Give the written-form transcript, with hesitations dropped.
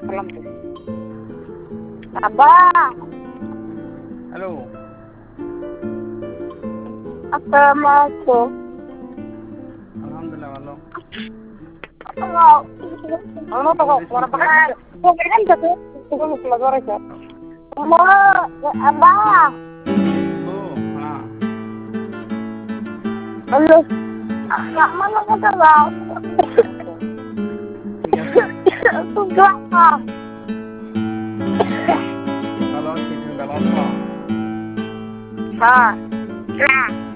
salam tuh. Abah. Halo. Assalamualaikum. Alhamdulillah ভালো। Ano to ko para pakai. Ko kan jatuh. Ko mo keluar aja. Mama, Abah. Oh, हाँ. Halo. Mana kata lah. Sudah. Kalau sih kalau apa? Ha.